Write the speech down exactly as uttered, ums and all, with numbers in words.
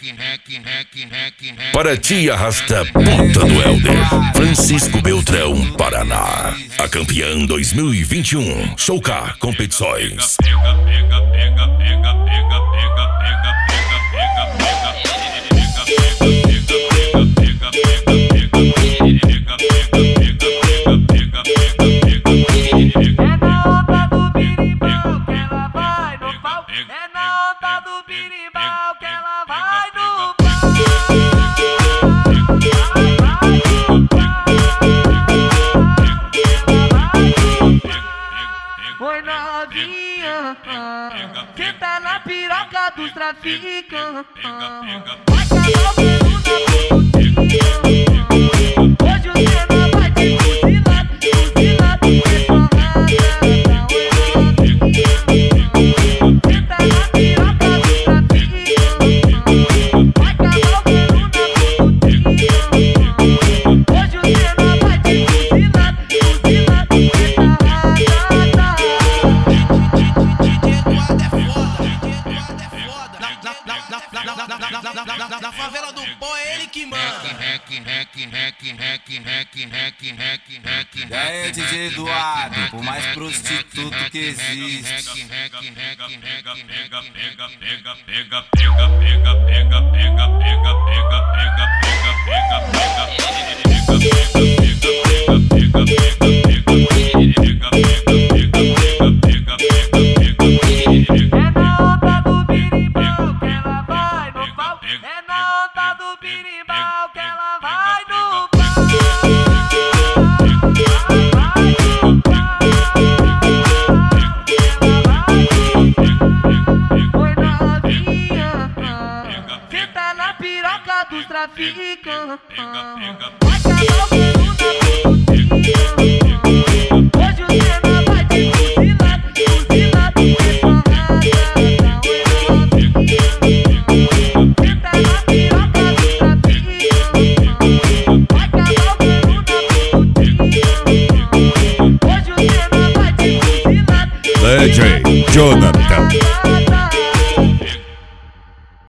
Para ti arrasta puta do Helder, Francisco Beltrão, Paraná. A campeã dois mil e vinte e um, Show K Competições. Pega, pega, pega, pega, pega, pega, pega, pega, Oi novinha, senta na piroca dos traficantes. Vai calar o pelo na putinha. Hoje o cena vai te fuzilar, fuzilar, é porrada. Oi novinha, senta na piroca dos traficantes. Vai calar o pelo na putinha. Hoje o cena vai te fuzilar, fuzilar, é porrada. Na favela do pó é ele que manda. E aí, D J Eduardo, o mais prostituto que existe. É na onda do birimbau que ela vai no pau. Oi novinha, senta na piroca dos traficantes. Vai calar o pelo na putinha. Hoje o cena vai te fuzilar, fuzilar, é porrada. Oi novinha, senta na piroca dos traficantes. Vai calar o pelo na putinha. Hoje o cena vai te fuzilar. D J Jonathan.